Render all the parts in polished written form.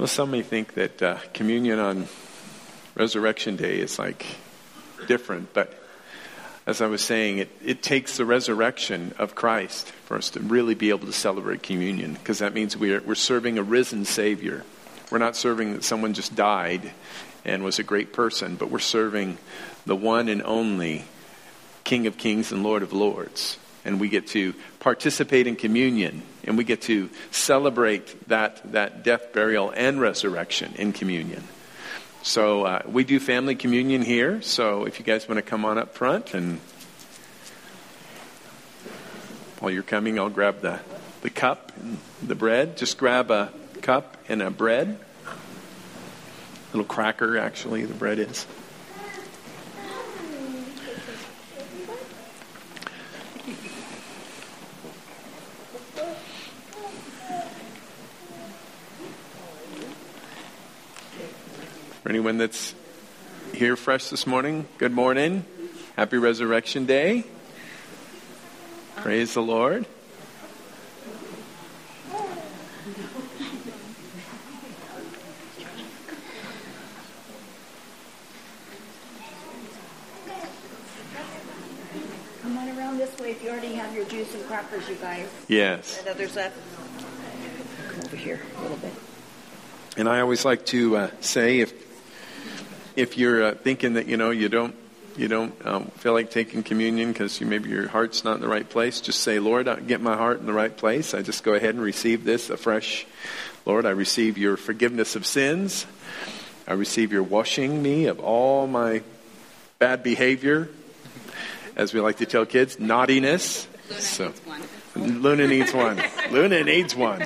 Well, some may think that communion on Resurrection Day is like different, but as I was saying, it takes the resurrection of Christ for us to really be able to celebrate communion, because that means we're serving a risen Savior. We're not serving that someone just died and was a great person, but we're serving the one and only King of Kings and Lord of Lords. And we get to participate in communion, and we get to celebrate that death, burial, and resurrection in communion. So we do family communion here. So if you guys want to come on up front, and while you're coming, I'll grab the cup and the bread. Just grab a cup and a bread. A little cracker, actually, the bread is. For anyone that's here fresh this morning, good morning. Happy Resurrection Day. Praise the Lord. Come on around this way if you already have your juice and crackers, you guys. Yes. And others left. Come over here a little bit. And I always like to say, if you're thinking that you don't feel like taking communion because maybe your heart's not in the right place, just say, Lord, I get my heart in the right place. I just go ahead and receive this afresh. Lord, I receive your forgiveness of sins. I receive your washing me of all my bad behavior. As we like to tell kids, naughtiness. Luna needs one. Luna needs one.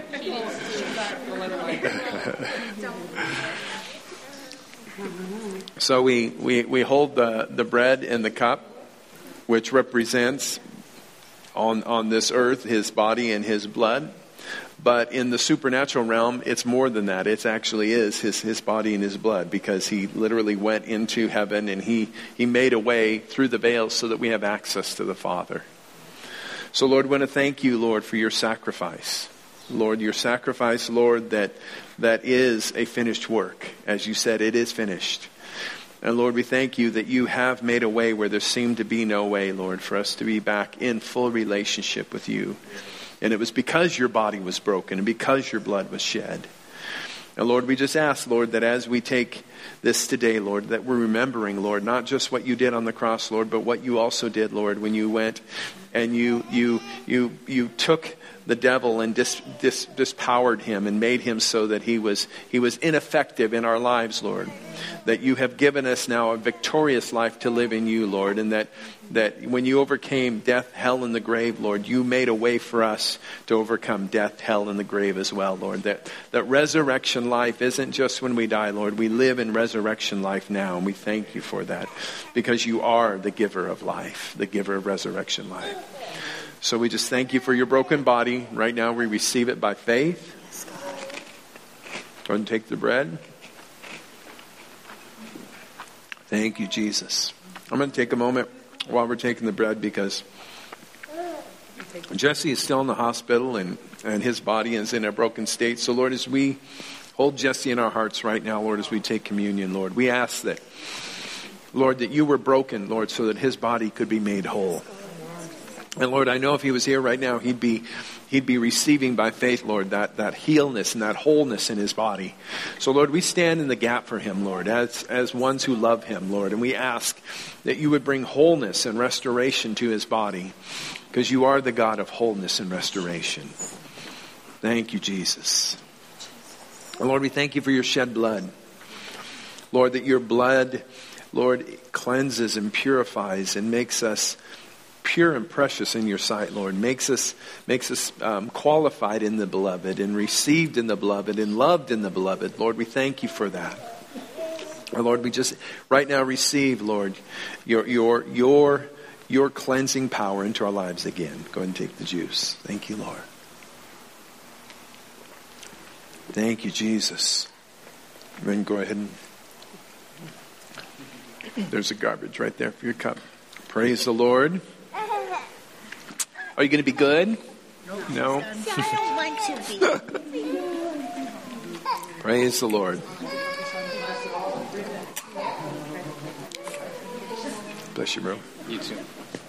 So we hold the bread and the cup, which represents on this earth his body and his blood. But in the supernatural realm, it's more than that. It actually is his body and his blood, because he literally went into heaven and he made a way through the veil so that we have access to the Father. So Lord, I want to thank you, Lord, for your sacrifice. Lord, your sacrifice, Lord, that is a finished work. As you said, it is finished. And Lord, we thank you that you have made a way where there seemed to be no way, Lord, for us to be back in full relationship with you. And it was because your body was broken and because your blood was shed. And Lord, we just ask, Lord, that as we take this today, Lord, that we're remembering, Lord, not just what you did on the cross, Lord, but what you also did, Lord, when you went and you took the devil and dispowered him and made him so that he was ineffective in our lives, Lord. That you have given us now a victorious life to live in you, Lord, and that when you overcame death, hell, and the grave, Lord, you made a way for us to overcome death, hell, and the grave as well, Lord. That resurrection life isn't just when we die, Lord. We live in resurrection life now, and we thank you for that, because you are the giver of life, the giver of resurrection life. So we just thank you for your broken body. Right now we receive it by faith. Go ahead and take the bread. Thank you, Jesus. I'm going to take a moment while we're taking the bread, because Jesse is still in the hospital and his body is in a broken state. So Lord, as we hold Jesse in our hearts right now, Lord, as we take communion, Lord, we ask that, Lord, that you were broken, Lord, so that his body could be made whole. And Lord, I know if he was here right now, he'd be receiving by faith, Lord, that healness and that wholeness in his body. So Lord, we stand in the gap for him, Lord, as ones who love him, Lord. And we ask that you would bring wholeness and restoration to his body, because you are the God of wholeness and restoration. Thank you, Jesus. And Lord, we thank you for your shed blood. Lord, that your blood, Lord, cleanses and purifies and makes us pure and precious in your sight, Lord. Makes us qualified in the beloved and received in the beloved and loved in the beloved. Lord, we thank you for that. Our Lord, we just right now receive, Lord, your cleansing power into our lives again. Go ahead and take the juice. Thank you, Lord. Thank you, Jesus. Then go ahead and there's a garbage right there for your cup. Praise the Lord. Are you going to be good? No. I don't want to be. Praise the Lord. Bless you, bro. You too.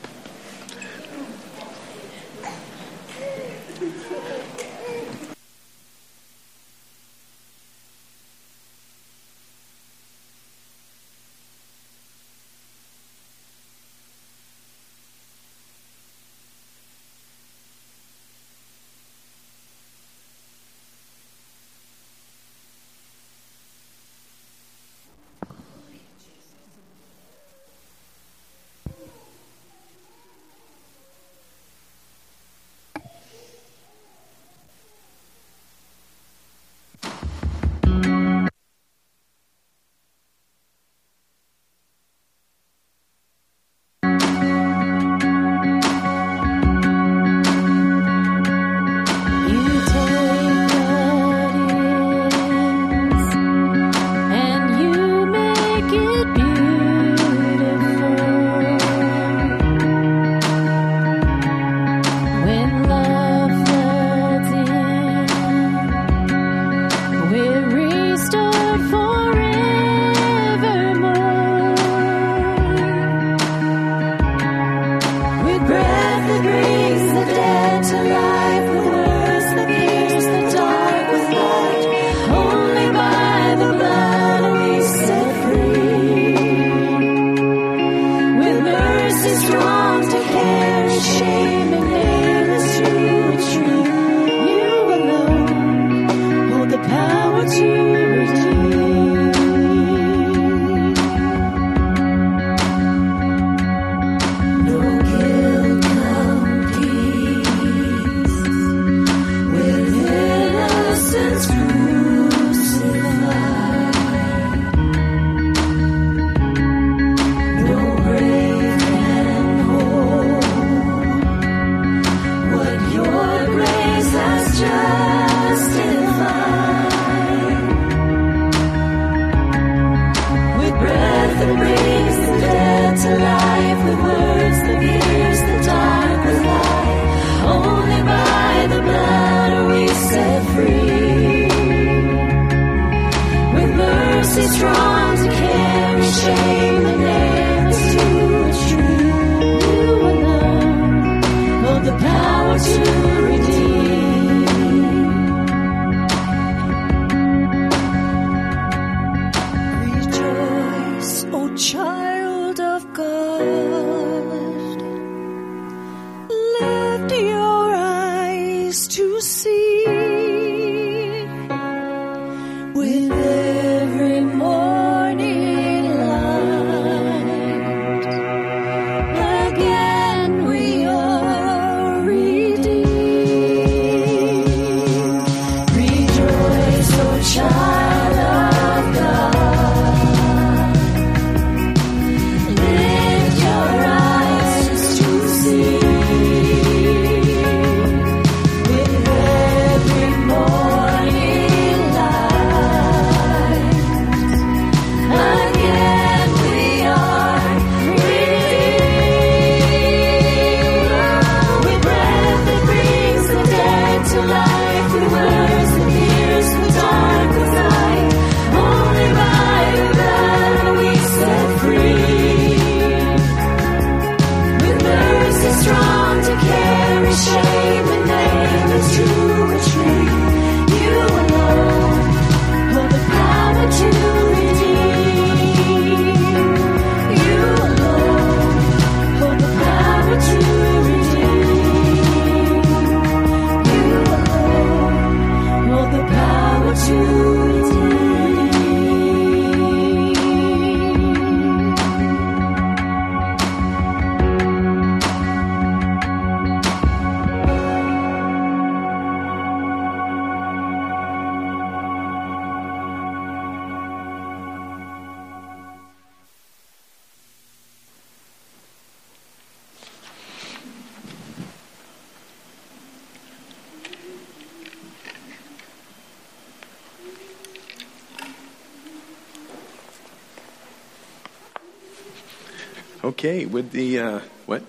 Okay, with the, what?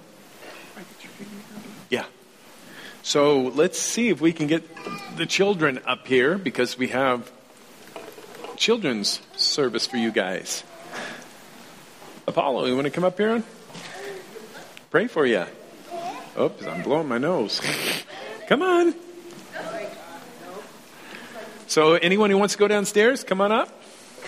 Yeah. So let's see if we can get the children up here, because we have children's service for you guys. Apollo, you want to come up here? Pray for you. Oops, I'm blowing my nose. Come on. So anyone who wants to go downstairs, come on up.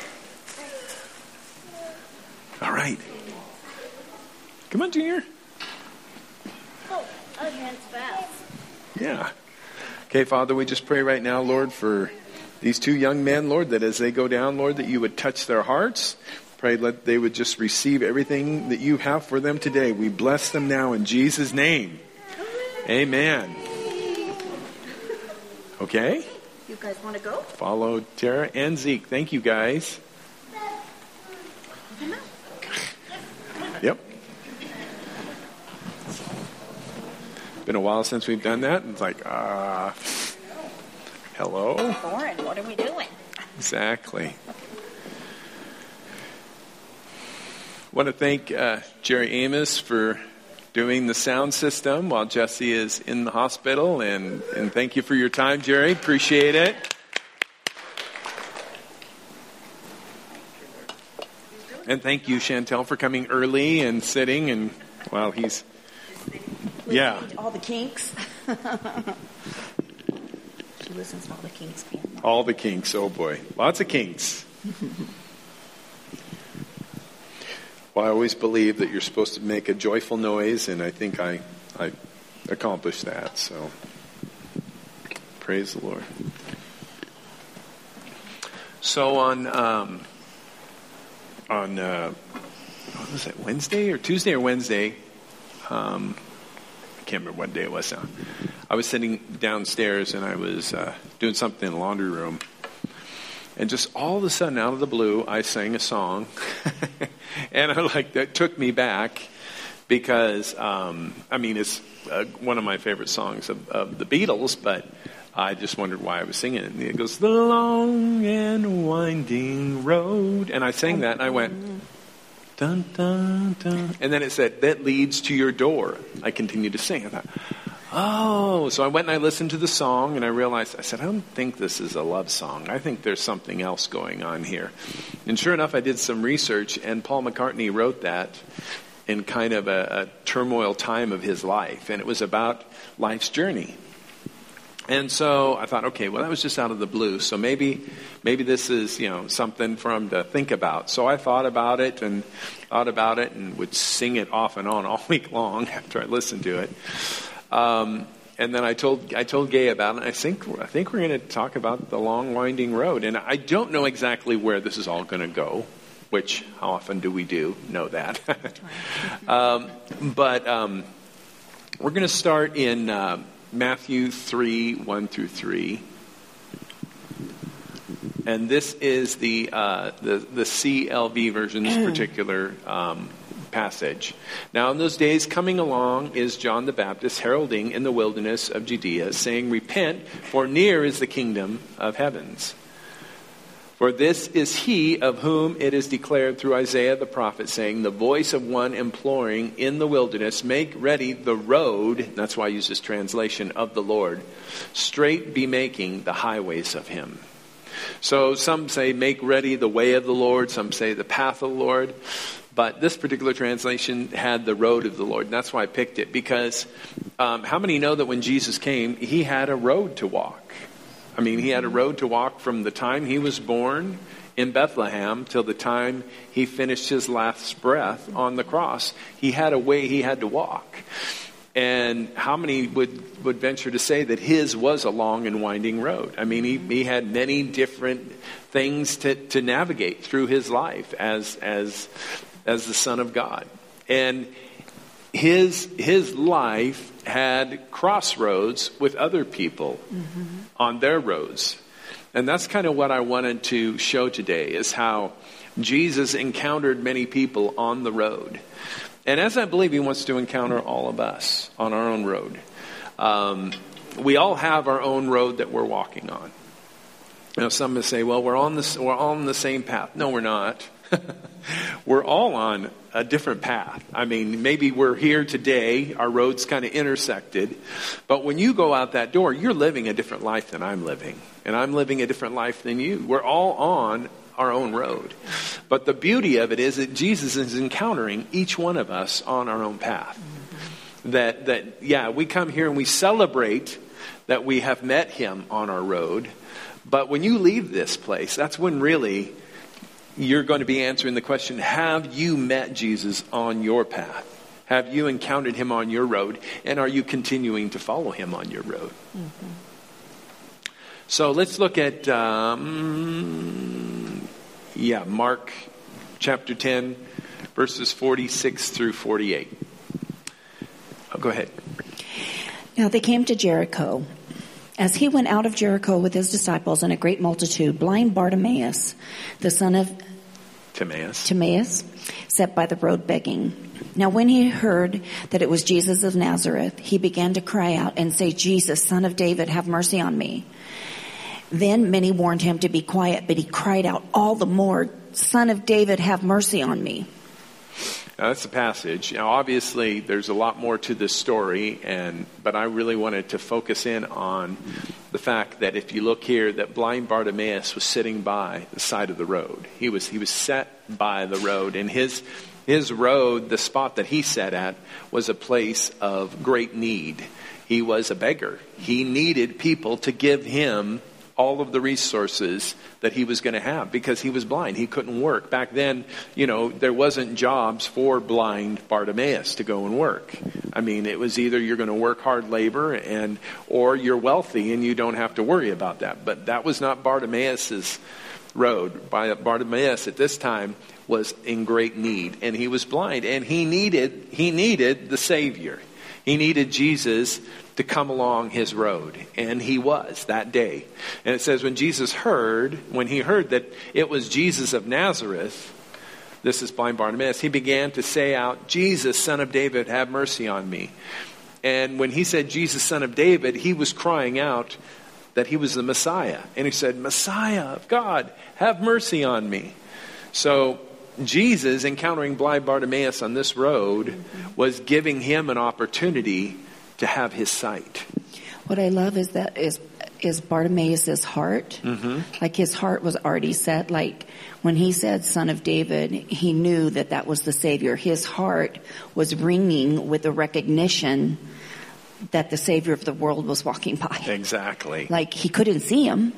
All right. Come on, Junior. Oh, our hand's fast. Yeah. Okay, Father, we just pray right now, Lord, for these two young men, Lord, that as they go down, Lord, that you would touch their hearts. Pray that they would just receive everything that you have for them today. We bless them now in Jesus' name. Amen. Okay? You guys want to go? Follow Tara and Zeke. Thank you, guys. Yep. Been a while since we've done that. It's like, hello? Lauren, what are we doing? Exactly. Want to thank Jerry Amos for doing the sound system while Jesse is in the hospital. And thank you for your time, Jerry. Appreciate it. And thank you, Chantel, for coming early and sitting. And while he's... Yeah. All the kinks. She listens to all the kinks. All the kinks. Oh, boy. Lots of kinks. Well, I always believe that you're supposed to make a joyful noise, and I think I accomplished that. So, praise the Lord. So on what was it, Wednesday or Tuesday or Wednesday? I can't remember what day it was now. I was sitting downstairs and I was doing something in the laundry room. And just all of a sudden, out of the blue, I sang a song. And that took me back because, it's one of my favorite songs of the Beatles, but I just wondered why I was singing it. And it goes, the long and winding road. And I sang that and I went, dun, dun, dun. And then it said, that leads to your door. I continued to sing. I thought, oh, so I went and I listened to the song and I realized, I said, I don't think this is a love song. I think there's something else going on here. And sure enough, I did some research and Paul McCartney wrote that in kind of a turmoil time of his life. And it was about life's journey. And so I thought, okay, well, that was just out of the blue. So maybe this is, something for him to think about. So I thought about it and would sing it off and on all week long after I listened to it. And then I told Gay about it. And I think we're going to talk about the long winding road. And I don't know exactly where this is all going to go, which how often do we know that? But we're going to start in Matthew 3, 1 through 3. And this is the CLV version's particular passage. Now in those days coming along is John the Baptist heralding in the wilderness of Judea, saying, repent, for near is the kingdom of heavens. For this is he of whom it is declared through Isaiah the prophet, saying, the voice of one imploring in the wilderness, make ready the road, that's why I use this translation, of the Lord. Straight be making the highways of him. So some say make ready the way of the Lord, some say the path of the Lord. But this particular translation had the road of the Lord. And that's why I picked it. Because how many know that when Jesus came, he had a road to walk? He had a road to walk from the time he was born in Bethlehem till the time he finished his last breath on the cross. He had a way he had to walk. And how many would venture to say that his was a long and winding road? He had many different things to navigate through his life as the Son of God. And his life had crossroads with other people on their roads. And that's kind of what I wanted to show today, is how Jesus encountered many people on the road. And as I believe he wants to encounter all of us on our own road. We all have our own road that we're walking on. Some will say, well, we're all on the same path. No, we're not. We're all on a different path. Maybe we're here today, our roads kind of intersected, but when you go out that door, you're living a different life than I'm living, and I'm living a different life than you. We're all on our own road. But the beauty of it is that Jesus is encountering each one of us on our own path. That we come here and we celebrate that we have met him on our road. But when you leave this place, that's when really you're going to be answering the question, have you met Jesus on your path? Have you encountered him on your road? And are you continuing to follow him on your road? Mm-hmm. So let's look at, Mark chapter 10, verses 46 through 48. Oh, go ahead. Now they came to Jericho. As he went out of Jericho with his disciples and a great multitude, blind Bartimaeus, the son of Timaeus, sat by the road begging. Now when he heard that it was Jesus of Nazareth, he began to cry out and say, Jesus, Son of David, have mercy on me. Then many warned him to be quiet, but he cried out all the more, Son of David, have mercy on me. Now, that's the passage. Now, obviously, there's a lot more to this story, but I really wanted to focus in on the fact that if you look here, that blind Bartimaeus was sitting by the side of the road. He was set by the road, and his road, the spot that he sat at, was a place of great need. He was a beggar. He needed people to give him all of the resources that he was going to have because he was blind. He couldn't work. Back then, there wasn't jobs for blind Bartimaeus to go and work. I mean, it was either you're going to work hard labor or you're wealthy and you don't have to worry about that. But that was not Bartimaeus's road. Bartimaeus at this time was in great need, and he was blind, and he needed the Savior. He needed Jesus to come along his road. And he was that day. And it says when he heard that it was Jesus of Nazareth, this is blind Bartimaeus, he began to say out, Jesus, Son of David, have mercy on me. And when he said, Jesus, Son of David, he was crying out that he was the Messiah. And he said, Messiah of God, have mercy on me. So Jesus, encountering blind Bartimaeus on this road, was giving him an opportunity to have his sight. What I love is that is Bartimaeus' heart. Mm-hmm. Like his heart was already set. Like when he said Son of David, he knew that was the Savior. His heart was ringing with the recognition that the Savior of the world was walking by. Exactly. Like he couldn't see him,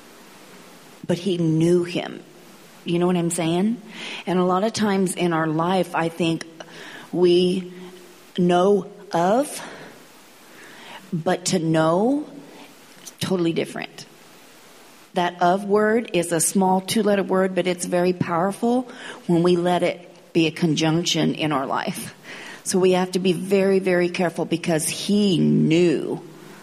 but he knew him. You know what I'm saying? And a lot of times in our life, I think we know of, but to know, totally different. That of word is a small 2-letter word, but it's very powerful when we let it be a conjunction in our life. So we have to be very, very careful because he knew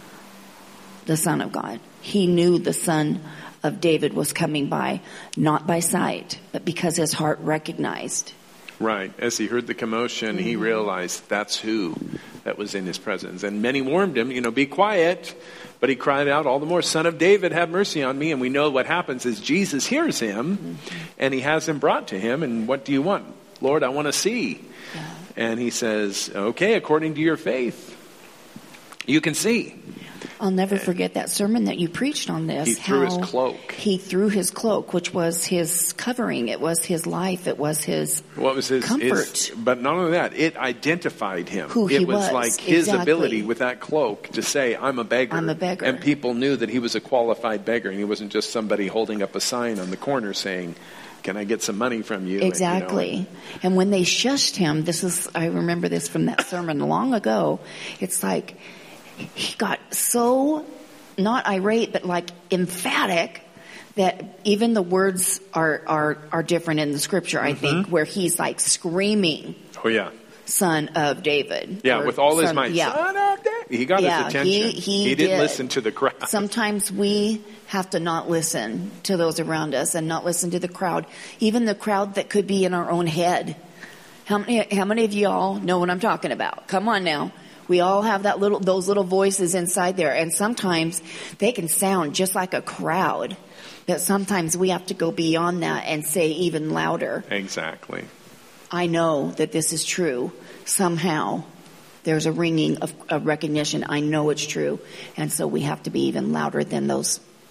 the Son of God. He knew the Son of David was coming by, not by sight, but because his heart recognized. Right. As he heard the commotion, he realized that's who that was in his presence. And many warned him, be quiet. But he cried out all the more, Son of David, have mercy on me. And we know what happens is Jesus hears him and he has him brought to him. And what do you want? Lord, I want to see. Yeah. And he says, okay, according to your faith, you can see. I'll never forget that sermon that you preached on this. He threw his cloak. He threw his cloak, which was his covering. It was his life. It was his comfort. But not only that, it identified him. Who he was. It was like his ability with that cloak to say, I'm a beggar. I'm a beggar. And people knew that he was a qualified beggar. And he wasn't just somebody holding up a sign on the corner saying, can I get some money from you? Exactly. And when they shushed him, I remember this from that sermon long ago. It's like, he got so, not irate, but like emphatic that even the words are different in the scripture, I think, where he's like screaming. Oh, yeah. Son of David. Yeah, with all his might. Yeah. Son of David. He got his attention. He didn't listen to the crowd. Sometimes we have to not listen to those around us and not listen to the crowd. Even the crowd that could be in our own head. How many of y'all know what I'm talking about? Come on now. We all have those little voices inside there. And sometimes they can sound just like a crowd. That sometimes we have to go beyond that and say even louder. Exactly. I know that this is true. Somehow there's a ringing of recognition. I know it's true. And so we have to be even louder than those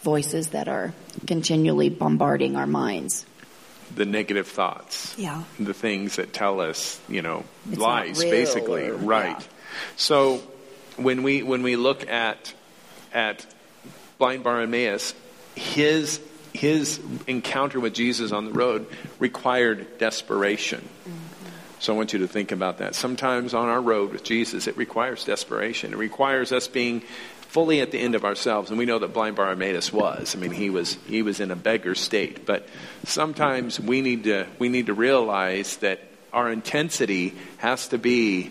voices that are continually bombarding our minds. The negative thoughts. Yeah. The things that tell us, It's lies, not real, basically. or- Right. yeah. So when we look at blind Bartimaeus, his encounter with Jesus on the road required desperation. Mm-hmm. So I want you to think about that. Sometimes on our road with Jesus, it requires desperation. It requires us being fully at the end of ourselves, and we know that blind Bartimaeus was. I mean, he was in a beggar state. But sometimes we need to realize that our intensity has to be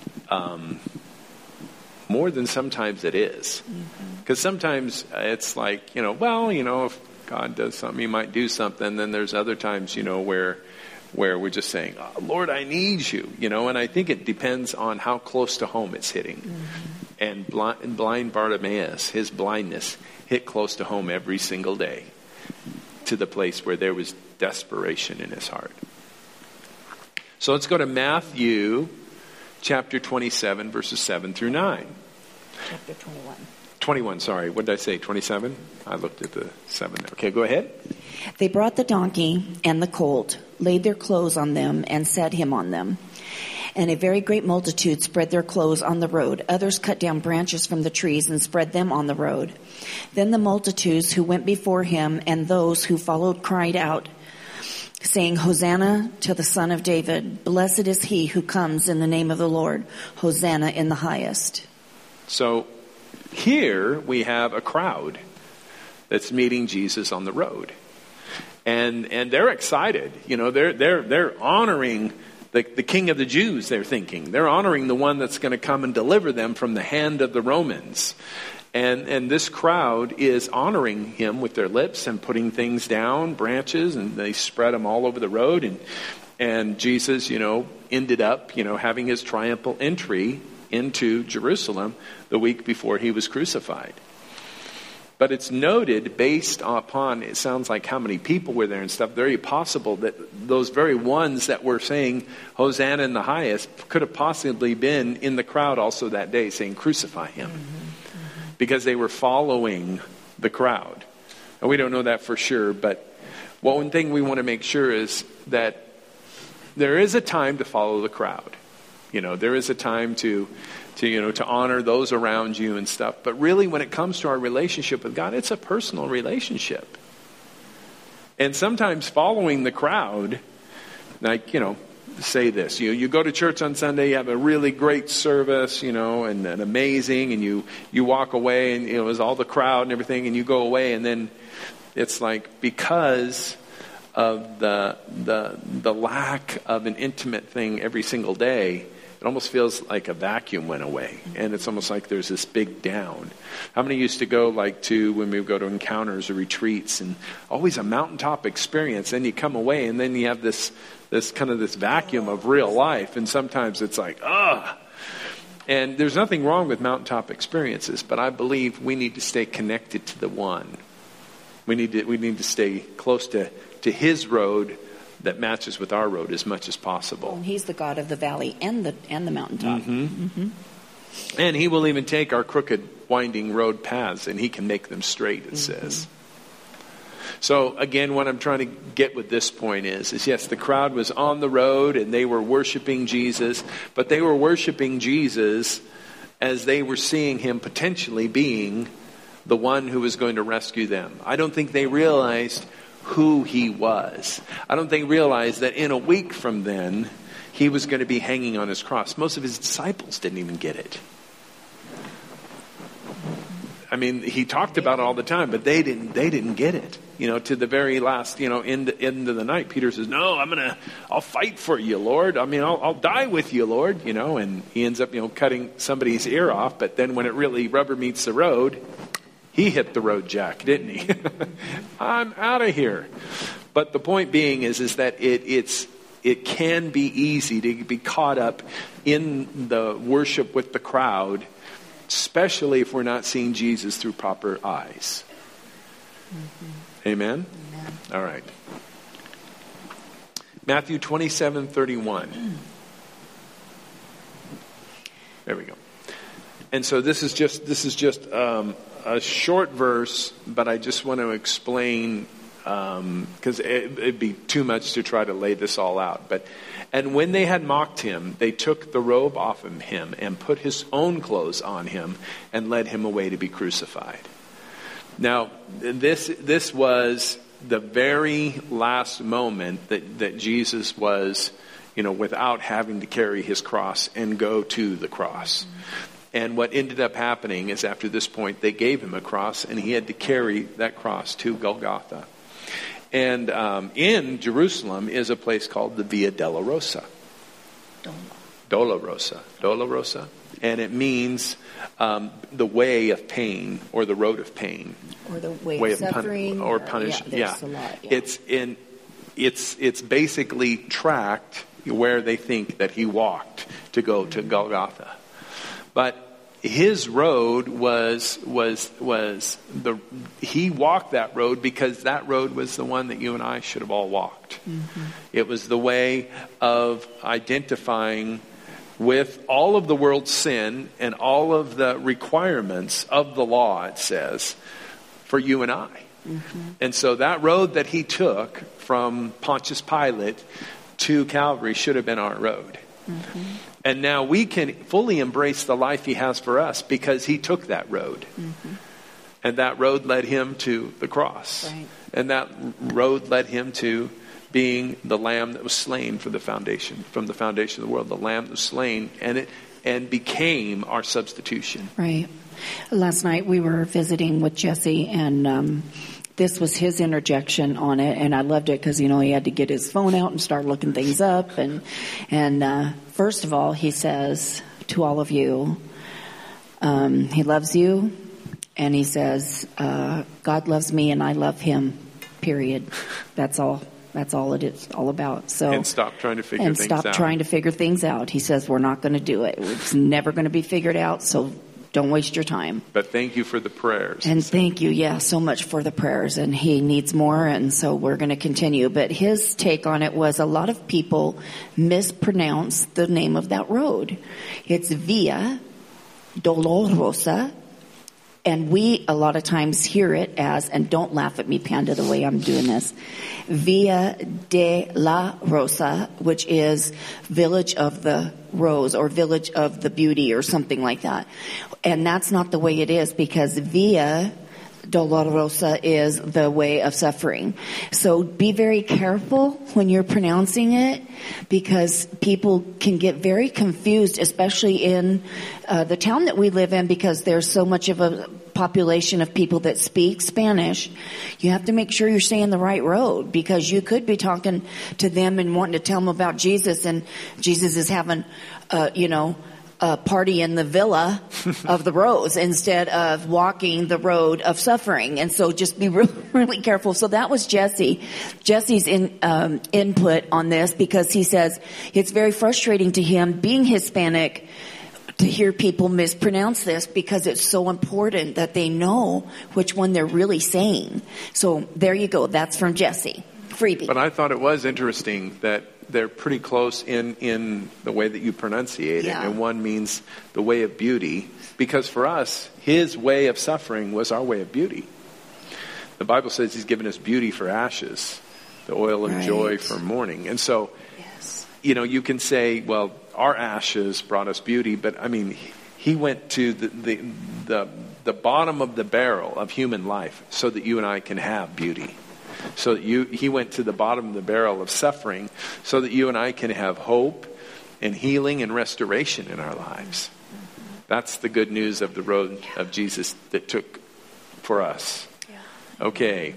more than sometimes it is. Because sometimes it's like, if God does something, He might do something. Then there's other times, where we're just saying, oh, Lord, I need you, and I think it depends on how close to home it's hitting. Mm-hmm. And blind Bartimaeus, his blindness hit close to home every single day, to the place where there was desperation in his heart. So let's go to Matthew chapter 27, verses 7 through 9. Chapter 21. 21, sorry. What did I say, 27? I looked at the 7 there. Okay, go ahead. They brought the donkey and the colt, laid their clothes on them, and set him on them. And a very great multitude spread their clothes on the road. Others cut down branches from the trees and spread them on the road. Then the multitudes who went before him and those who followed cried out, saying, Hosanna to the Son of David. Blessed is he who comes in the name of the Lord. Hosanna in the highest. So here we have a crowd that's meeting Jesus on the road. And they're excited. They're honoring the King of the Jews, they're thinking. They're honoring the one that's going to come and deliver them from the hand of the Romans. And this crowd is honoring him with their lips and putting things down, branches, and they spread them all over the road. And Jesus, ended up, having his triumphal entry into Jerusalem the week before he was crucified. But it's noted based upon, it sounds like how many people were there and stuff, very possible that those very ones that were saying Hosanna in the highest could have possibly been in the crowd also that day saying crucify him. Mm-hmm. Because they were following the crowd. And we don't know that for sure, but one thing we want to make sure is that there is a time to follow the crowd. There is a time to honor those around you and stuff. But really, when it comes to our relationship with God, it's a personal relationship. And sometimes following the crowd, say this. You go to church on Sunday, you have a really great service, and amazing, and you walk away, and it was all the crowd and everything, and you go away, and then it's like because of the lack of an intimate thing every single day, it almost feels like a vacuum went away. And it's almost like there's this big down. How many used to go when we would go to encounters or retreats and always a mountaintop experience. Then you come away and then you have this vacuum of real life. And sometimes it's like, ugh. And there's nothing wrong with mountaintop experiences, but I believe we need to stay connected to the one. We need to stay close to his road that matches with our road as much as possible. Well, he's the God of the valley and the mountaintop. Mm-hmm. Mm-hmm. And he will even take our crooked, winding road paths, and he can make them straight, it says. So again, what I'm trying to get with this point is yes, the crowd was on the road and they were worshiping Jesus, but they were worshiping Jesus as they were seeing him potentially being the one who was going to rescue them. I don't think they realized who he was. I don't think they realized that in a week from then, he was going to be hanging on his cross. Most of his disciples didn't even get it. I mean, he talked about it all the time, but they didn't get it. To the very last, end of the night, Peter says, "No, I'll fight for you, Lord. I'll die with you, Lord." And he ends up, cutting somebody's ear off. But then when it really rubber meets the road, he hit the road jack, didn't he? I'm out of here. But the point being is that it can be easy to be caught up in the worship with the crowd, especially if we're not seeing Jesus through proper eyes. Mm-hmm. Amen? Amen. All right. Matthew 27:31. There we go. And so this is just a short verse, but I just want to explain, because it'd be too much to try to lay this all out. And when they had mocked him, they took the robe off of him and put his own clothes on him and led him away to be crucified. Now, this was the very last moment that Jesus was, without having to carry his cross and go to the cross. And what ended up happening is after this point, they gave him a cross and he had to carry that cross to Golgotha. And in Jerusalem is a place called the Via Dolorosa. Dolorosa. And it means the way of pain, or the road of pain, or the way of suffering, or punishment. Yeah. A lot, yeah. It's basically tracked where they think that he walked to go to Golgotha. But his road he walked that road because that road was the one that you and I should have all walked. Mm-hmm. It was the way of identifying with all of the world's sin and all of the requirements of the law, it says, for you and I. Mm-hmm. And so that road that he took from Pontius Pilate to Calvary should have been our road. Mm-hmm. And now we can fully embrace the life he has for us because he took that road. Mm-hmm. And that road led him to the cross. Right. And that road led him to being the lamb that was slain from the foundation of the world. The lamb that was slain and became our substitution. Right. Last night we were visiting with Jesse, and this was his interjection on it, and I loved it because, he had to get his phone out and start looking things up. And first of all, he says to all of you, he loves you, and he says, God loves me and I love him, period. That's all it is all about. So, and stop trying to figure things out. trying to figure things out. He says, we're not going to do it. It's never going to be figured out, so don't waste your time. But thank you for the prayers. And thank you, so much for the prayers. And he needs more, and so we're going to continue. But his take on it was a lot of people mispronounce the name of that road. It's Via Dolorosa. And we a lot of times hear it as, and don't laugh at me, Panda, the way I'm doing this, Via de la Rosa, which is Village of the Rose or Village of the Beauty or something like that. And that's not the way it is, because Via Dolorosa is the way of suffering. So be very careful when you're pronouncing it, because people can get very confused, especially in the town that we live in, because there's so much of a population of people that speak Spanish. You have to make sure you're saying the right road, because you could be talking to them and wanting to tell them about Jesus, and Jesus is having, a party in the Villa of the Rose instead of walking the road of suffering. And so just be really careful. So that was Jesse's input on this, because he says it's very frustrating to him, being Hispanic, to hear people mispronounce this, because it's so important that they know which one they're really saying. So there you go. That's from Jesse. Freebie. But I thought it was interesting that they're pretty close in the way that you pronunciate it. And one means the way of beauty, because for us, his way of suffering was our way of beauty. The Bible says he's given us beauty for ashes, the oil of joy for mourning. And so, you can say, well, our ashes brought us beauty, but I mean, he went to the bottom of the barrel of human life so that you and I can have beauty. So that he went to the bottom of the barrel of suffering so that you and I can have hope and healing and restoration in our lives. That's the good news of the road of Jesus that took for us. Okay.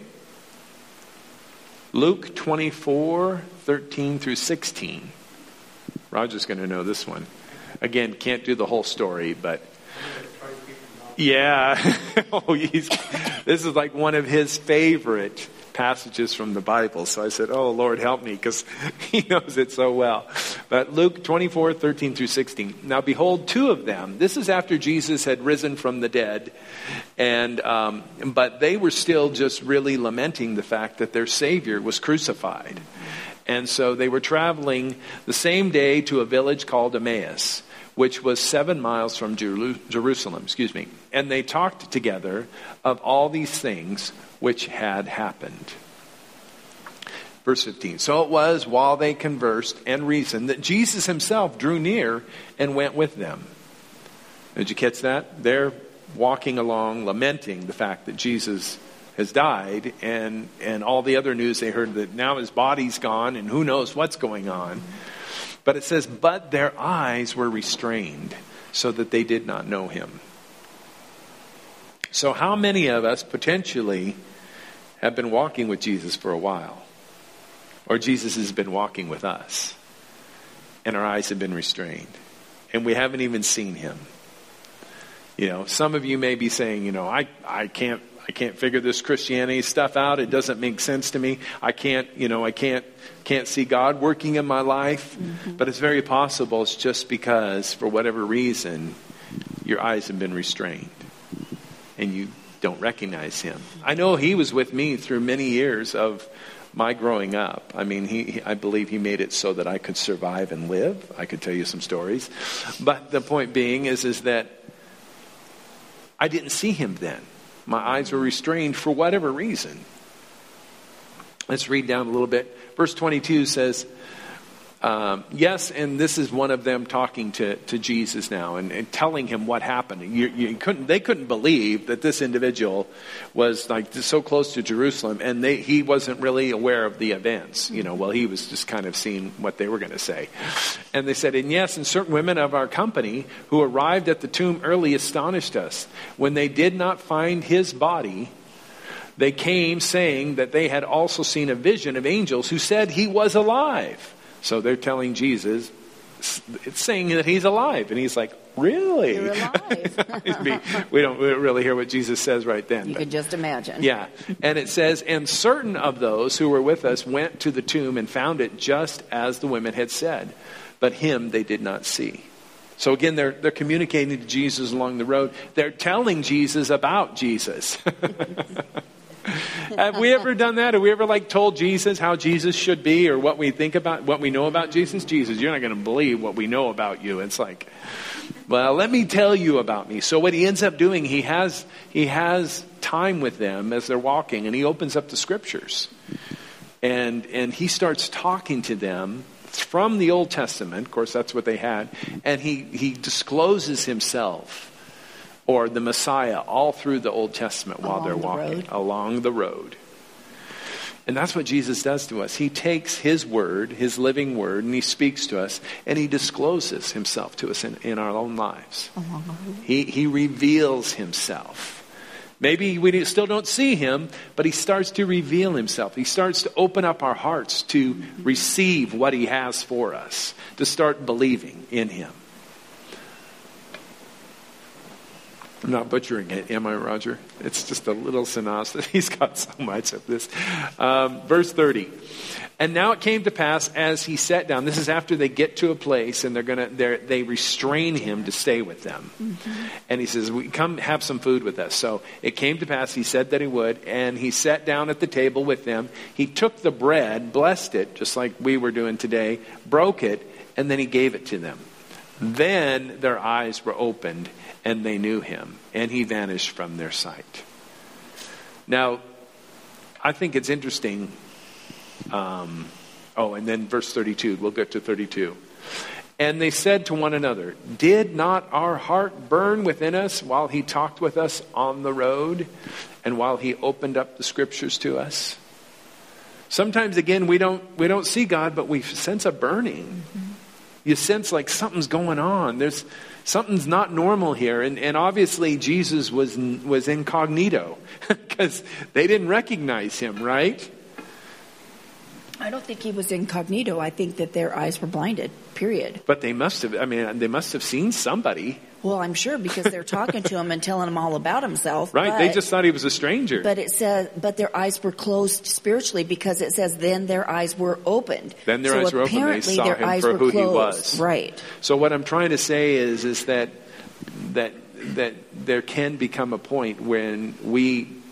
Luke 24:13 through 16. Roger's going to know this one. Again, can't do the whole story, but this is like one of his favorite passages from the Bible. So I said, oh, Lord, help me, because he knows it so well. But Luke 24:13 through 16. Now, behold, two of them. This is after Jesus had risen from the dead. And but they were still just really lamenting the fact that their Savior was crucified. And so they were traveling the same day to a village called Emmaus, which was 7 miles from Jerusalem. And they talked together of all these things which had happened. Verse 15. So it was while they conversed and reasoned that Jesus himself drew near and went with them. Did you catch that? They're walking along, lamenting the fact that Jesus has died, and all the other news they heard that now his body's gone and who knows what's going on. But it says, but their eyes were restrained so that they did not know him. So how many of us potentially have been walking with Jesus for a while? Or Jesus has been walking with us, and our eyes have been restrained, and we haven't even seen him. You know, some of you may be saying, you know, I can't figure this Christianity stuff out. It doesn't make sense to me. I can't see God working in my life. Mm-hmm. But it's very possible it's just because, for whatever reason, your eyes have been restrained and you don't recognize him. I know he was with me through many years of my growing up. I mean, I believe he made it so that I could survive and live. I could tell you some stories. But the point being is that I didn't see him then. My eyes were restrained for whatever reason. Let's read down a little bit. Verse 22 says, yes, and this is one of them talking to Jesus now and telling him what happened. They couldn't believe that this individual was like so close to Jerusalem, and he wasn't really aware of the events. You know, well, he was just kind of seeing what they were going to say. And they said, and yes, and certain women of our company who arrived at the tomb early astonished us. When they did not find his body, they came saying that they had also seen a vision of angels who said he was alive. So they're telling Jesus, it's saying that he's alive. And he's like, really? You're alive. we don't really hear what Jesus says right then. You could just imagine. Yeah. And it says, and certain of those who were with us went to the tomb and found it just as the women had said. But him they did not see. So again, they're communicating to Jesus along the road. They're telling Jesus about Jesus. Have we ever done that? Have we ever told Jesus how Jesus should be, or what we think about, what we know about Jesus? Jesus, you're not going to believe what we know about you. It's like, well, let me tell you about me. So what he ends up doing, he has time with them as they're walking, and he opens up the scriptures, and he starts talking to them from the Old Testament. Of course, that's what they had, and he discloses himself, or the Messiah, all through the Old Testament while they're walking along the road. And that's what Jesus does to us. He takes his word, his living word, and he speaks to us, and he discloses himself to us in our own lives. He reveals himself. Maybe we still don't see him, but he starts to reveal himself. He starts to open up our hearts to receive what he has for us, to start believing in him. I'm not butchering it, am I, Roger? It's just a little synopsis. He's got so much of this. Verse 30. And now it came to pass as he sat down. This is after they get to a place and they restrain him to stay with them. Mm-hmm. And he says, come have some food with us. So it came to pass, he said that he would, and he sat down at the table with them. He took the bread, blessed it, just like we were doing today, broke it, and then he gave it to them. Then their eyes were opened, and they knew him, and he vanished from their sight. Now, I think it's interesting. And then verse 32. We'll get to 32. And they said to one another, did not our heart burn within us while he talked with us on the road, and while he opened up the scriptures to us? Sometimes, again, we don't see God, but we sense a burning. Mm-hmm. You sense like something's going on. Something's not normal here. And obviously Jesus was incognito because they didn't recognize him, right? I don't think he was incognito. I think that their eyes were blinded, period. But they must have seen somebody. Well, I'm sure, because they're talking to him and telling him all about himself. Right, they just thought he was a stranger. But it says, but their eyes were closed spiritually, because it says, then their eyes were opened. Then their eyes were opened. They saw him for who he was. Right. So what I'm trying to say is that there can become a point when we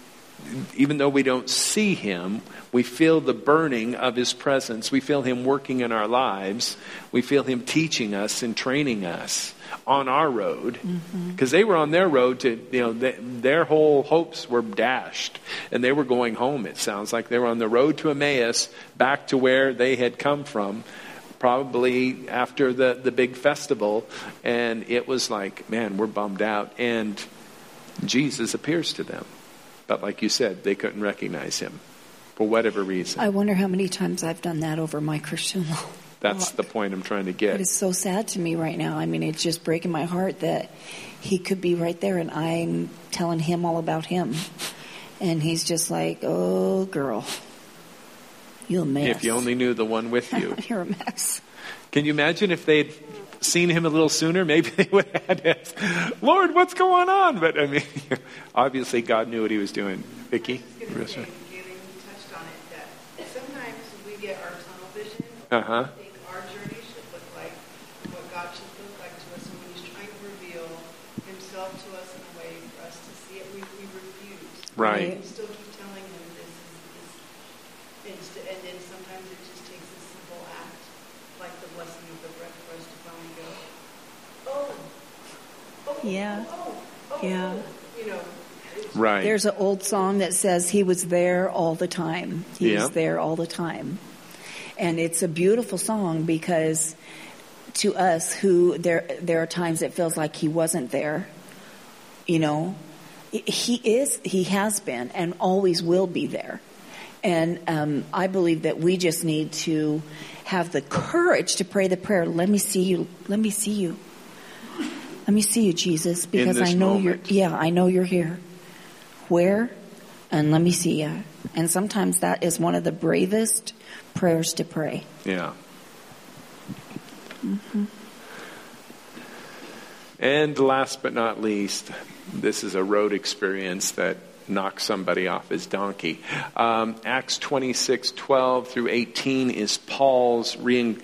even though we don't see him, we feel the burning of his presence. We feel him working in our lives. We feel him teaching us and training us on our road. Because they were on their road to, their whole hopes were dashed. And they were going home, it sounds like. They were on the road to Emmaus, back to where they had come from, probably after the big festival. And it was like, man, we're bummed out. And Jesus appears to them. But like you said, they couldn't recognize him for whatever reason. I wonder how many times I've done that over my Christian walk. That's the point I'm trying to get. It is so sad to me right now. I mean, it's just breaking my heart that he could be right there and I'm telling him all about him. And he's just like, oh, girl, you're a mess. If you only knew the one with you. You're a mess. Can you imagine if they'd seen him a little sooner? Maybe they would have had to ask, Lord, what's going on? But I mean, obviously God knew what he was doing. Vicky? You touched on it, that sometimes we get our tunnel vision. Uh-huh. I think our journey should look like what God should look like to us. And when he's trying to reveal himself to us in a way for us to see it, we refuse. Right. We still keep telling him this. And then sometimes it just takes a simple act, like the blessing of the breath, for us to finally go, Yeah. Yeah. Right. There's an old song that says he was there all the time. He was there all the time. And it's a beautiful song because to us who there are times it feels like he wasn't there, he has been and always will be there. And I believe that we just need to have the courage to pray the prayer. Let me see you. Let me see you. Let me see you, Jesus, because I know I know you're here. Where? And let me see you. And sometimes that is one of the bravest prayers to pray. Yeah. And last but not least, this is a road experience that knocks somebody off his donkey. Acts 26:12 through 18 is Paul's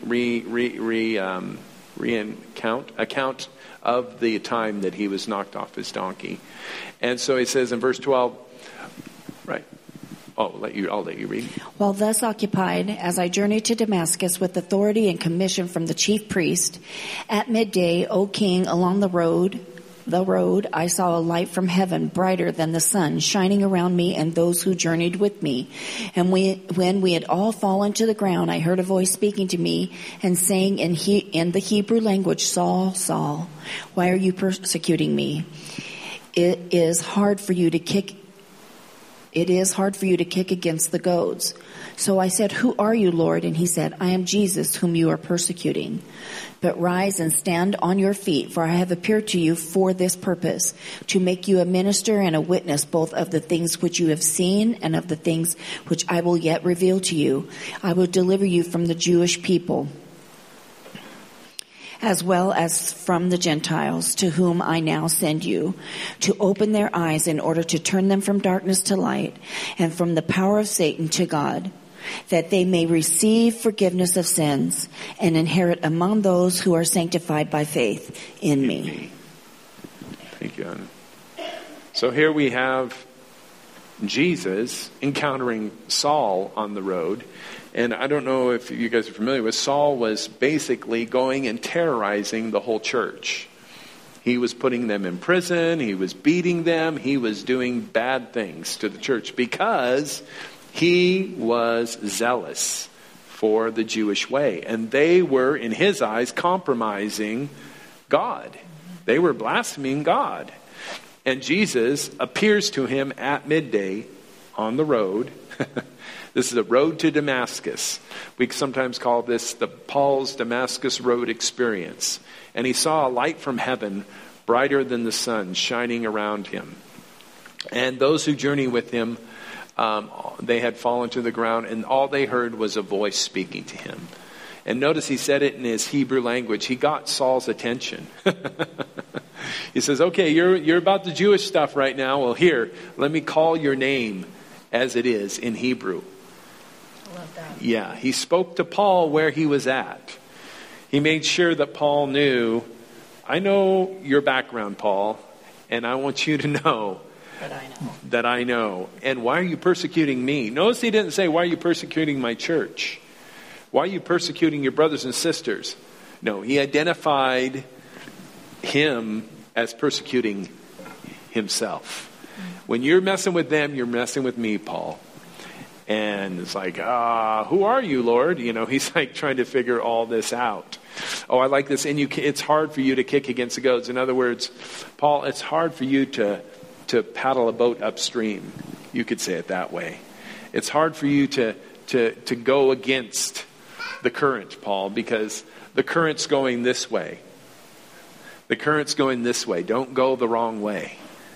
account of the time that he was knocked off his donkey. And so he says in verse 12, right. I'll let you read. While thus occupied, as I journeyed to Damascus with authority and commission from the chief priest, at midday, O king, along the road, I saw a light from heaven, brighter than the sun, shining around me and those who journeyed with me. And when we had all fallen to the ground, I heard a voice speaking to me and saying in the Hebrew language, Saul, Saul, why are you persecuting me? It is hard for you to kick against the goads. So I said, who are you, Lord? And he said, I am Jesus, whom you are persecuting. But rise and stand on your feet, for I have appeared to you for this purpose, to make you a minister and a witness both of the things which you have seen and of the things which I will yet reveal to you. I will deliver you from the Jewish people, as well as from the Gentiles, to whom I now send you, to open their eyes in order to turn them from darkness to light and from the power of Satan to God, that they may receive forgiveness of sins and inherit among those who are sanctified by faith in me. Thank you, Anna. So here we have Jesus encountering Saul on the road. And I don't know if you guys are familiar with, Saul was basically going and terrorizing the whole church. He was putting them in prison. He was beating them. He was doing bad things to the church because he was zealous for the Jewish way. And they were, in his eyes, compromising God. They were blaspheming God. And Jesus appears to him at midday on the road. This is a road to Damascus. We sometimes call this the Paul's Damascus Road experience. And he saw a light from heaven, brighter than the sun, shining around him. And those who journey with him, they had fallen to the ground, and all they heard was a voice speaking to him. And notice he said it in his Hebrew language. He got Saul's attention. He says, okay, you're about the Jewish stuff right now. Well, here, let me call your name as it is in Hebrew. I love that. Yeah, he spoke to Paul where he was at. He made sure that Paul knew, I know your background, Paul, and I want you to know that I know. And why are you persecuting me? Notice he didn't say, why are you persecuting my church? Why are you persecuting your brothers and sisters? No, he identified him as persecuting himself. When you're messing with them, you're messing with me, Paul. And it's like, who are you, Lord? You know, he's like trying to figure all this out. Oh, I like this. And it's hard for you to kick against the goads. In other words, Paul, it's hard for you to paddle a boat upstream. You could say it that way. It's hard for you to go against the current, Paul, because the current's going this way. The current's going this way. Don't go the wrong way.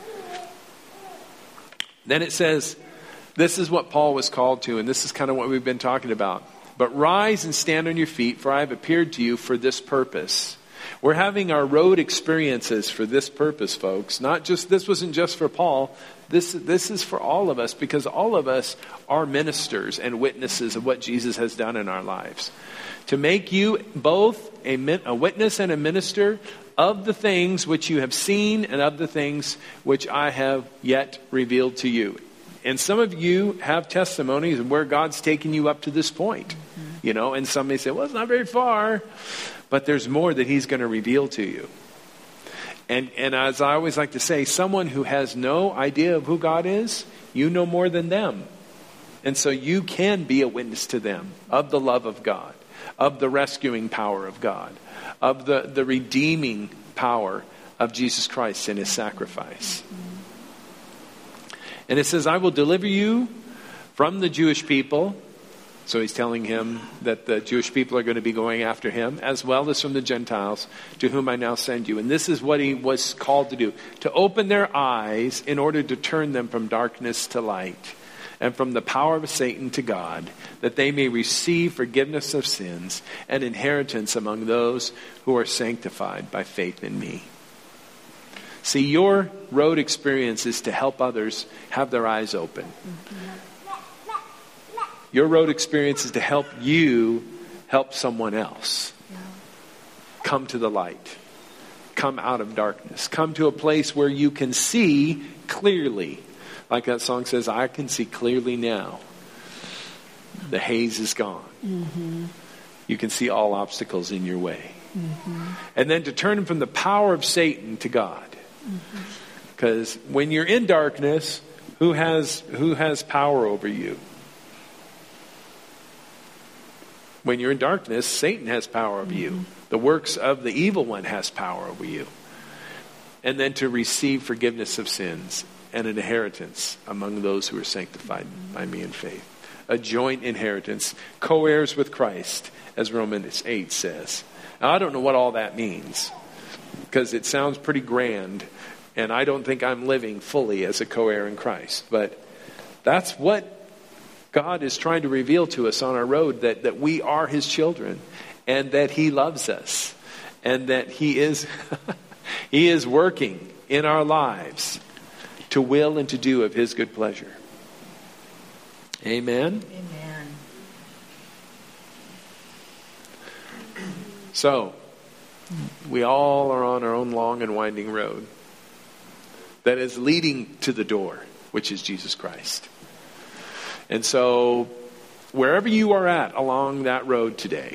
Then it says, this is what Paul was called to, and this is kind of what we've been talking about. But rise and stand on your feet, for I have appeared to you for this purpose. We're having our road experiences for this purpose, folks. This wasn't just for Paul. This is for all of us, because all of us are ministers and witnesses of what Jesus has done in our lives. To make you both a witness and a minister of the things which you have seen and of the things which I have yet revealed to you. And some of you have testimonies of where God's taken you up to this point. You know, and some may say, well, it's not very far. But there's more that he's going to reveal to you. And as I always like to say, someone who has no idea of who God is, you know more than them. And so you can be a witness to them of the love of God, of the rescuing power of God, of the redeeming power of Jesus Christ and his sacrifice. And it says, I will deliver you from the Jewish people. So he's telling him that the Jewish people are going to be going after him, as well as from the Gentiles, to whom I now send you. And this is what he was called to do, to open their eyes in order to turn them from darkness to light, and from the power of Satan to God, that they may receive forgiveness of sins and inheritance among those who are sanctified by faith in me. See, your road experience is to help others have their eyes open. Your road experience is to help you help someone else. Come to the light. Come out of darkness. Come to a place where you can see clearly. Like that song says, I can see clearly now. The haze is gone. Mm-hmm. You can see all obstacles in your way. Mm-hmm. And then to turn from the power of Satan to God. Because when you're in darkness, who has power over you? When you're in darkness, Satan has power over you. The works of the evil one has power over you. And then to receive forgiveness of sins and an inheritance among those who are sanctified by me in faith. A joint inheritance, co-heirs with Christ, as Romans 8 says. Now, I don't know what all that means, because it sounds pretty grand, and I don't think I'm living fully as a co-heir in Christ. But that's what God is trying to reveal to us on our road, that we are his children, and that he loves us, and that he is he is working in our lives to will and to do of his good pleasure. Amen? Amen. So, we all are on our own long and winding road that is leading to the door, which is Jesus Christ. And so, wherever you are at along that road today,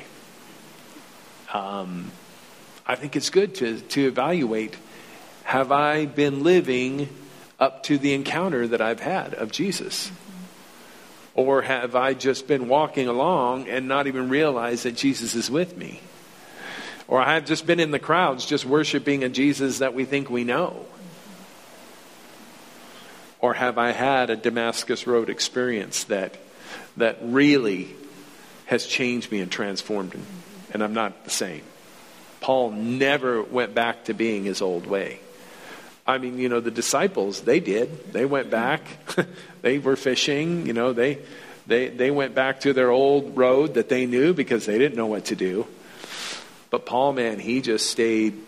I think it's good to evaluate, have I been living up to the encounter that I've had of Jesus? Or have I just been walking along and not even realized that Jesus is with me? Or I have just been in the crowds just worshiping a Jesus that we think we know? Or have I had a Damascus Road experience that really has changed me and transformed me, and I'm not the same? Paul never went back to being his old way. I mean, the disciples, they did. They went back. They were fishing. They went back to their old road that they knew because they didn't know what to do. But Paul, man, he just stayed,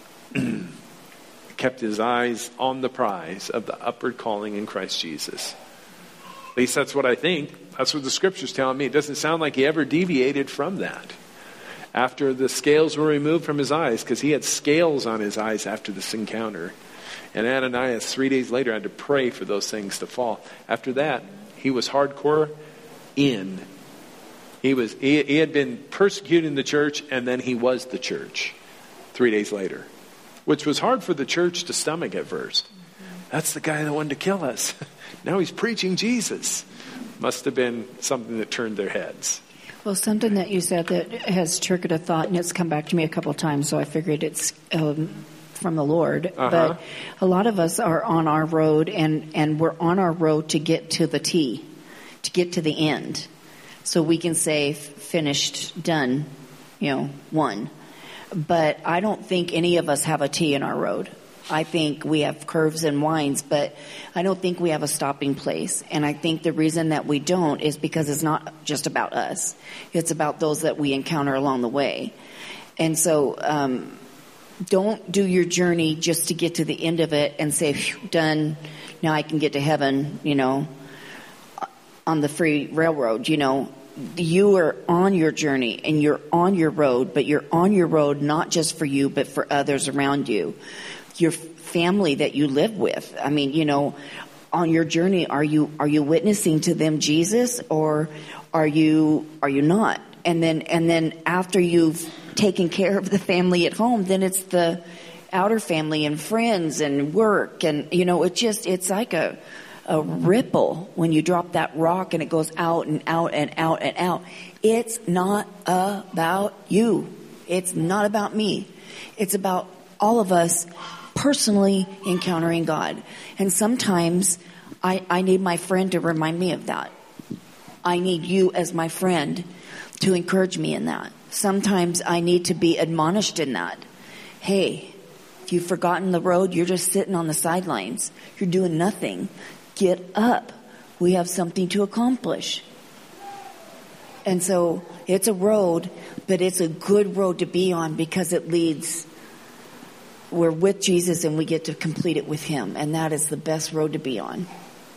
kept his eyes on the prize of the upward calling in Christ Jesus. At least that's what I think. That's what the scripture's telling me. It doesn't sound like he ever deviated from that. After the scales were removed from his eyes, because he had scales on his eyes after this encounter. And Ananias, 3 days later, had to pray for those things to fall. After that, he was hardcore in. He had been persecuting the church, and then he was the church 3 days later, which was hard for the church to stomach at first. That's the guy that wanted to kill us. Now he's preaching Jesus. Must have been something that turned their heads. Well, something that you said that has triggered a thought, and it's come back to me a couple of times, so I figured it's from the Lord. But a lot of us are on our road, and we're on our road to get to the T, to get to the end. So we can say, finished, done, won. But I don't think any of us have a T in our road. I think we have curves and winds, but I don't think we have a stopping place. And I think the reason that we don't is because it's not just about us. It's about those that we encounter along the way. And so don't do your journey just to get to the end of it and say, done, now I can get to heaven, on the free railroad. You are on your journey and you're on your road, but you're on your road not just for you, but for others around you. Your family that you live with. I mean, on your journey, are you witnessing to them Jesus, or are you not? And then after you've taken care of the family at home, then it's the outer family and friends and work, and it's like a ripple when you drop that rock and it goes out and out and out and out. It's not about you. It's not about me. It's about all of us personally encountering God. And sometimes I need my friend to remind me of that. I need you as my friend to encourage me in that. Sometimes I need to be admonished in that. Hey, if you've forgotten the road, you're just sitting on the sidelines. You're doing nothing. Get up. We have something to accomplish. And so it's a road, but it's a good road to be on because it leads. We're with Jesus and we get to complete it with Him. And that is the best road to be on.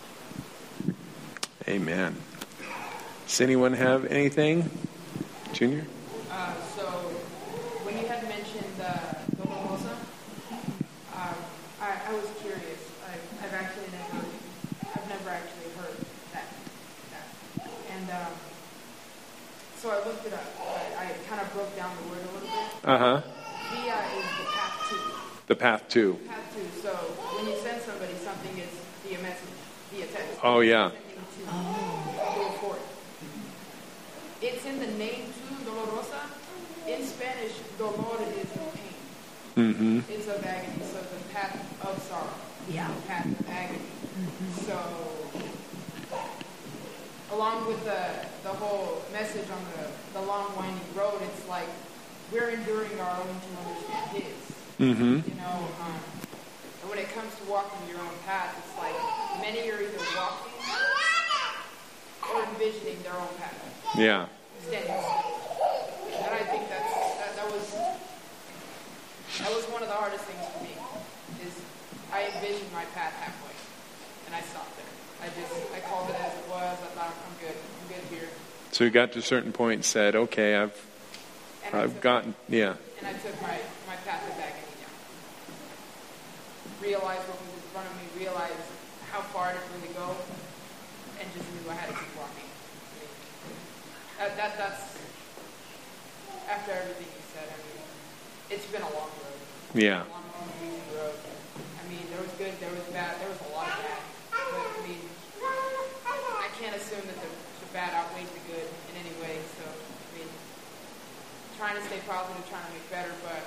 Amen. Does anyone have anything? Junior? So when you had mentioned the Dolorosa, I was curious. I've never actually heard that. And so I looked it up. I kind of broke down the word a little bit. Via is the path to. The path to. Path to. So when you send somebody, something is via message, via text. Oh, yeah. Go forth. It's in the name too, Dolorosa. In Spanish, dolor is pain. Mm-hmm. It's of agony. So the path of sorrow. Yeah. The path of agony. So along with the whole message on the long winding road, it's like we're enduring our own to understand His. Mm-hmm. And when it comes to walking your own path, it's like many are either walking or envisioning their own path. Yeah. Standing still. And I think that was one of the hardest things for me, is I envisioned my path halfway, and I stopped there. I called it as it was. I thought, I'm good here. So you got to a certain point and said, okay, I've gotten, yeah. And I took my path of agony down. Realized what was in front of me, realized how far it really go, and just knew I had to keep walking. That's after everything you said. I mean, it's been a long road. Yeah. A long, easy road. I mean, there was good, there was bad, there was a lot of bad. But I mean, I can't assume that the bad outweighs the good in any way. So, I mean, trying to stay positive, trying to make better, but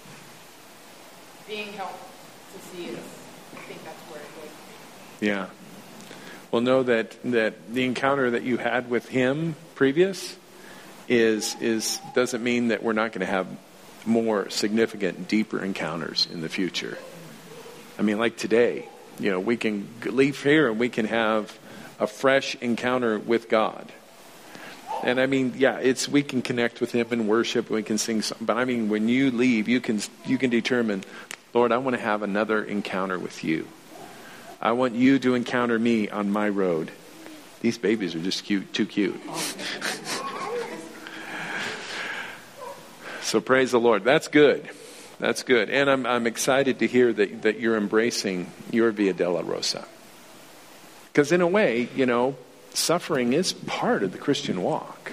being helped to see it, I think that's where it goes for me. Yeah. Well, know that the encounter that you had with Him previous is doesn't mean that we're not going to have more significant, deeper encounters in the future. I mean, like today, we can leave here and we can have a fresh encounter with God. And I mean, yeah, we can connect with Him in worship, we can sing something, but I mean, when you leave, you can determine, Lord, I want to have another encounter with You. I want You to encounter me on my road. These babies are just too cute. So praise the Lord. That's good. That's good. And I'm excited to hear that you're embracing your Via Dolorosa. Because in a way, suffering is part of the Christian walk.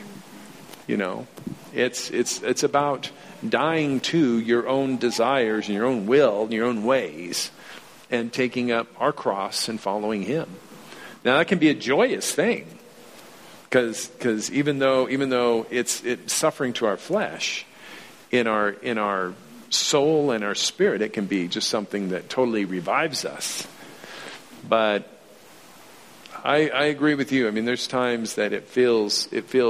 It's about dying to your own desires and your own will and your own ways and taking up our cross and following Him. Now that can be a joyous thing, because even though it's suffering to our flesh, in our soul and our spirit, it can be just something that totally revives us. But I agree with you. I mean, there's times that it feels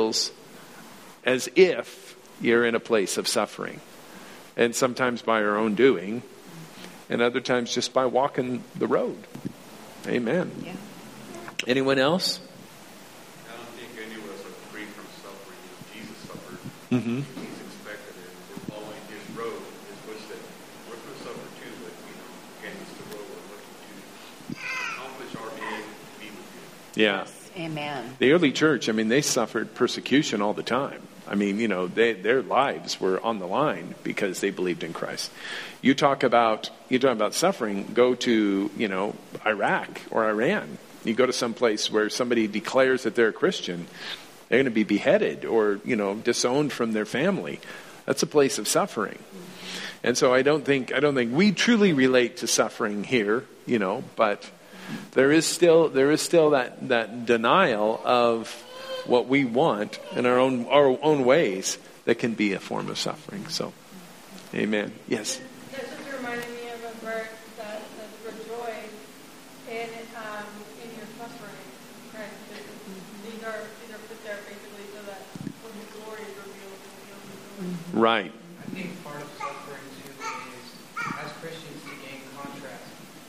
as if you're in a place of suffering, and sometimes by our own doing, and other times just by walking the road. Amen. Yeah. Anyone else? I don't think any of us are free from suffering. Jesus suffered. Mm-hmm. He's expected it. We're following His road, His footsteps. We're going to suffer too, but again, it's the road we're looking to accomplish our aim to be with Him. Yeah. Amen. The early church, they suffered persecution all the time. Their lives were on the line because they believed in Christ. You talk about suffering. Go to Iraq or Iran. You go to some place where somebody declares that they're a Christian, they're going to be beheaded or disowned from their family. That's a place of suffering. And so I don't think we truly relate to suffering here. But there is still that denial of what we want in our own ways that can be a form of suffering. So, amen. Yes. That just reminded me of a verse that says, "Rejoice in your suffering." Right? These are put there basically so that when His glory is revealed, Right. I think part of suffering too is, as Christians, to gain contrast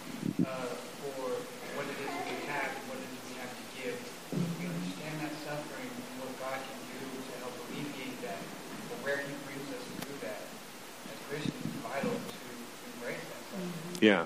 for what it is we have and what it is we have to give. We understand that suffering and what God can do to help alleviate that, but where He brings us through that. As Christians, it's vital to embrace that suffering. Yeah.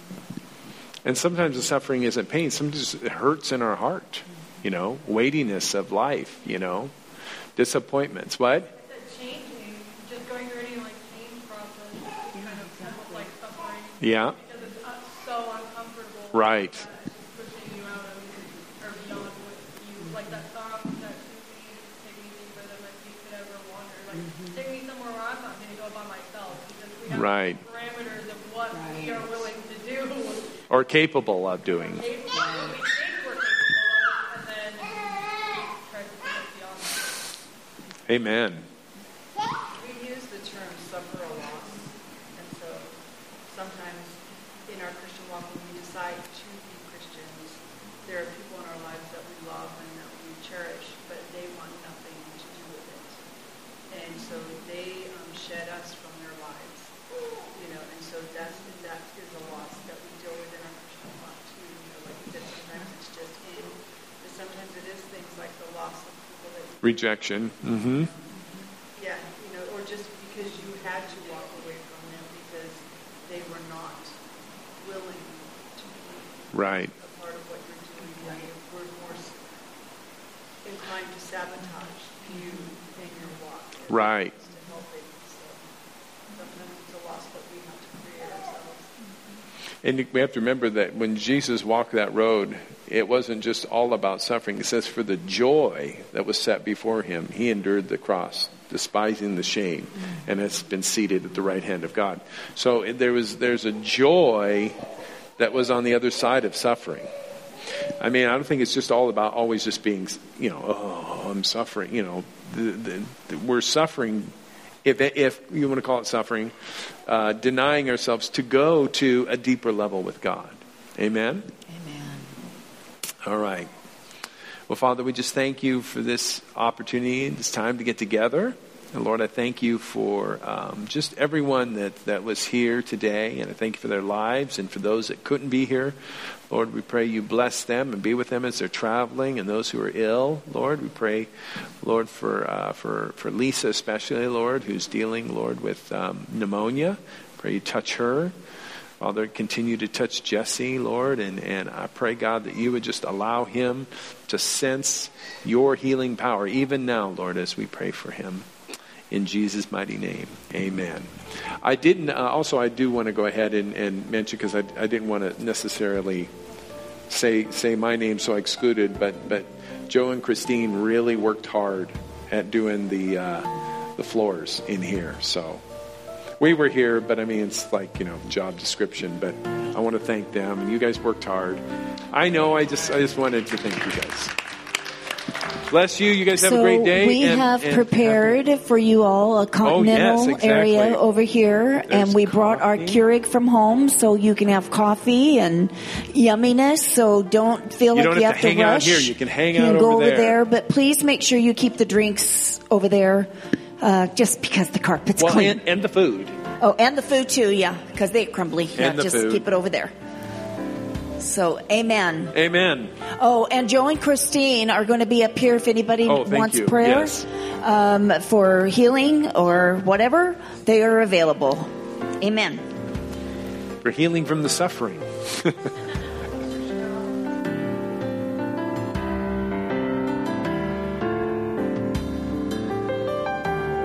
And sometimes the suffering isn't pain. Sometimes it hurts in our heart. Weightiness of life. Disappointments. What? Changing, just going through any change process, is kind of like suffering. Yeah. Because it's so uncomfortable. Right. That it's pushing you out of or beyond what you like. That song that take me deeper than my feet could ever wander. Take me somewhere where I'm not going to go by myself, because we have Right. parameters of what we are willing to do. Or capable of doing. We think we're capable of, and then try to put us beyond that. Amen. We use the term suffer a loss, and so sometimes in our Christian walk, when we decide to be Christians, there are people in our lives that we love and that we cherish, but they want nothing to do with it. And so they shed us from their lives, and so that is a loss that we deal with in our Christian walk too. Like you said, sometimes it's just but sometimes it is things like the loss of people that you Rejection. Mm-hmm. Yeah, or just because you had to walk away from them because they were not willing to be Right. a part of what you're doing. And they were more inclined to sabotage you in your walk. Right. To help it. So sometimes it's a loss that we have to create ourselves. And we have to remember that when Jesus walked that road, it wasn't just all about suffering. It says, for the joy that was set before Him, He endured the cross, despising the shame, and has been seated at the right hand of God. So there's a joy that was on the other side of suffering. I don't think it's just all about always just being, I'm suffering. We're suffering, if you want to call it suffering, denying ourselves to go to a deeper level with God. Amen? Amen. All right. Well, Father, we just thank You for this opportunity, this time to get together. And Lord, I thank You for just everyone that was here today. And I thank You for their lives and for those that couldn't be here. Lord, we pray You bless them and be with them as they're traveling, and those who are ill. Lord, we pray, Lord, for Lisa especially, Lord, who's dealing, Lord, with pneumonia. Pray You touch her. Father, continue to touch Jesse, Lord, and I pray, God, that You would just allow him to sense Your healing power, even now, Lord, as we pray for him. In Jesus' mighty name, amen. I didn't. Also, I do want to go ahead and mention, because I didn't want to necessarily say my name, so I excluded. But Joe and Christine really worked hard at doing the floors in here. So we were here, but I mean, it's like, job description. But I want to thank them, and you guys worked hard. I know. I just wanted to thank you guys. Bless you. You guys have a great day. We have prepared for you all a continental area over here. And we brought our Keurig from home so you can have coffee and yumminess. So don't feel like you have to hang rush. out here. You can hang out go over there. But please make sure you keep the drinks over there just because the carpet's clean. And the food. Oh, and the food too, yeah, because they're crumbly. And just food. Keep it over there. So, amen. Amen. Oh, and Joe and Christine are going to be up here if anybody wants prayer for healing or whatever. They are available. Amen. For healing from the suffering.